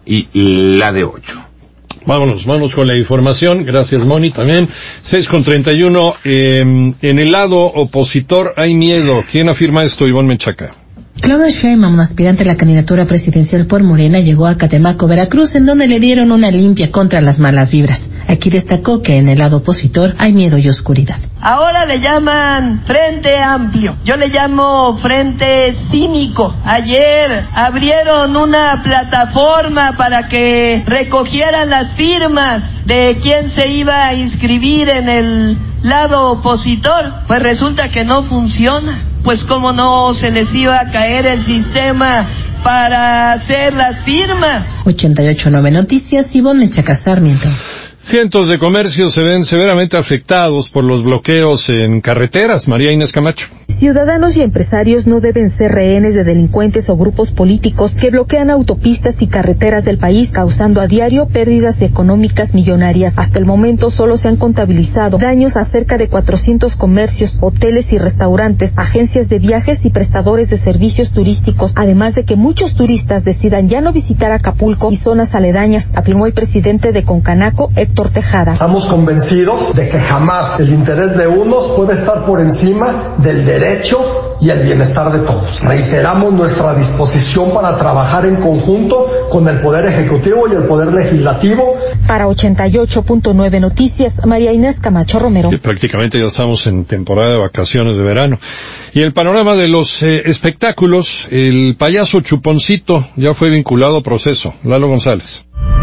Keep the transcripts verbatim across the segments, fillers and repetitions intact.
y la de ocho. Vámonos, vamos con la información. Gracias, Moni, también. seis con treinta y uno. Eh, en el lado opositor hay miedo. ¿Quién afirma esto, Ivonne Menchaca? Claudia Sheinbaum, aspirante a la candidatura presidencial por Morena, llegó a Catemaco, Veracruz, en donde le dieron una limpia contra las malas vibras. Aquí destacó que en el lado opositor hay miedo y oscuridad. Ahora le llaman Frente Amplio, yo le llamo Frente Cínico. Ayer abrieron una plataforma para que recogieran las firmas de quién se iba a inscribir en el lado opositor. Pues resulta que no funciona. Pues cómo no se les iba a caer el sistema para hacer las firmas. ochenta y ocho punto nueve Noticias, Ivonne Menchaca Sarmiento. Cientos de comercios se ven severamente afectados por los bloqueos en carreteras. María Inés Camacho. Ciudadanos y empresarios no deben ser rehenes de delincuentes o grupos políticos que bloquean autopistas y carreteras del país, causando a diario pérdidas económicas millonarias. Hasta el momento solo se han contabilizado daños a cerca de cuatrocientos comercios, hoteles y restaurantes, agencias de viajes y prestadores de servicios turísticos, además de que muchos turistas decidan ya no visitar Acapulco y zonas aledañas, afirmó el presidente de Concanaco, Héctor Tejada. Estamos convencidos de que jamás el interés de unos puede estar por encima del derecho y el bienestar de todos. Reiteramos nuestra disposición para trabajar en conjunto con el Poder Ejecutivo y el Poder Legislativo. Para ochenta y ocho punto nueve Noticias, María Inés Camacho Romero. Y prácticamente ya estamos en temporada de vacaciones de verano. Y el panorama de los eh, espectáculos, el payaso Chuponcito ya fue vinculado a proceso. Lalo González.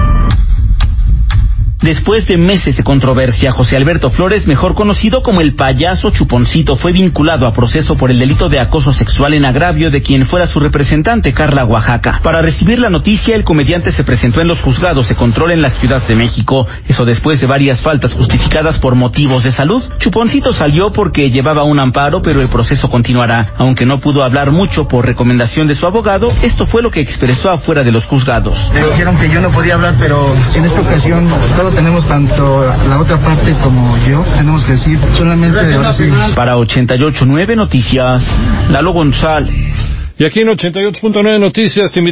Después de meses de controversia, José Alberto Flores, mejor conocido como el payaso Chuponcito, fue vinculado a proceso por el delito de acoso sexual en agravio de quien fuera su representante, Carla Oaxaca. Para recibir la noticia, el comediante se presentó en los juzgados de control en la Ciudad de México. Eso después de varias faltas justificadas por motivos de salud. Chuponcito salió porque llevaba un amparo, pero el proceso continuará. Aunque no pudo hablar mucho por recomendación de su abogado, esto fue lo que expresó afuera de los juzgados. Me dijeron que yo no podía hablar, pero en esta ocasión todo tenemos, tanto la otra parte como yo, tenemos que decir solamente de ahora sí. Para ochenta y ocho punto nueve Noticias, Lalo González. Y aquí en ochenta y ocho punto nueve Noticias te invitamos